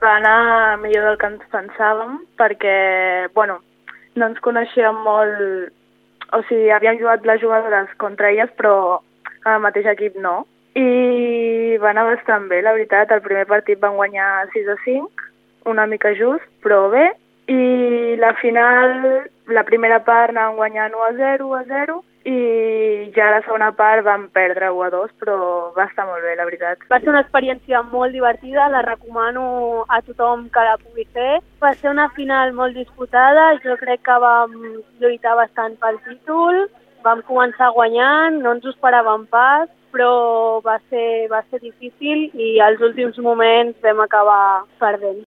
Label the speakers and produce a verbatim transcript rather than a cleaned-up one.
Speaker 1: Va anar millor del que ens pensàvem perquè, bueno, no ens coneixíem molt, o sigui, havíem jugat les jugadores contra elles, però en el mateix equip no. I va anar bastant bé, la veritat. El primer partit van guanyar sis a cinc, una mica just, però bé. I la final, la primera part anàvem guanyant u a zero, u a zero, i ja la segona part vam perdre u a dos, però va estar molt bé, la veritat.
Speaker 2: Va ser una experiència molt divertida, la recomano a tothom que la pugui fer. Va ser una final molt disputada, jo crec que vam lluitar bastant pel títol, vam començar guanyant, no ens ho esperàvem pas, però va ser, va ser difícil i als últims moments vam acabar perdent.